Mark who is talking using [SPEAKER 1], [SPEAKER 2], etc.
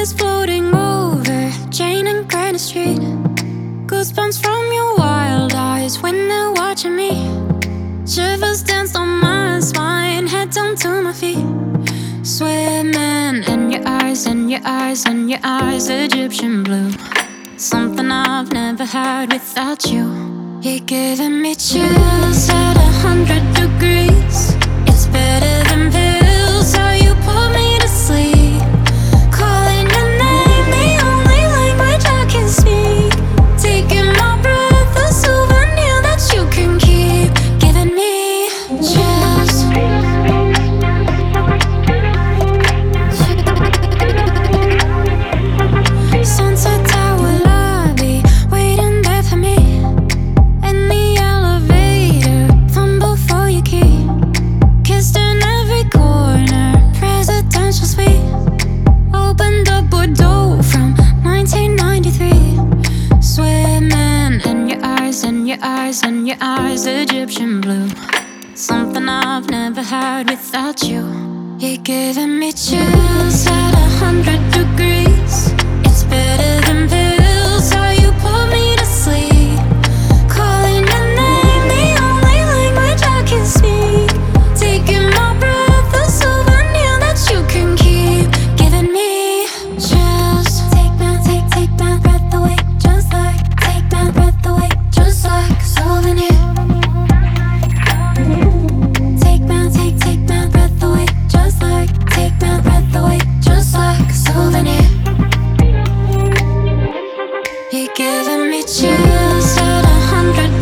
[SPEAKER 1] is floating over Jane and Granite Street. Goosebumps from your wild eyes when they're watching me. Shivers danced on my spine, head down to my feet. Swimming in your eyes, in your eyes, in your eyes, Egyptian blue. Something I've never had without you. You're giving me chills at 100 degrees. It's better than pills, how you put me to sleep. Calling your name, the only language I can speak. Taking my breath, a souvenir that you can keep. Giving me chills. Sunset Tower lobby, waiting there for me. In the elevator, fumble for your key. Kissed in every corner, presidential suite. Opened up Bordeaux from 1993. Swimming in your eyes, in your eyes, in your eyes, Egyptian blue. Something I've never had without you. You're giving me chills at 100 degrees. It's better than pills, how you put me to sleep. Calling your name, the only language I can speak. Taking my breath, a souvenir that you can keep. Giving me chills. Take my breath away, just like. Take my breath away, just like a souvenir. Take my breath away, just like. Take my breath away, just like a souvenir. You're giving me chills at 100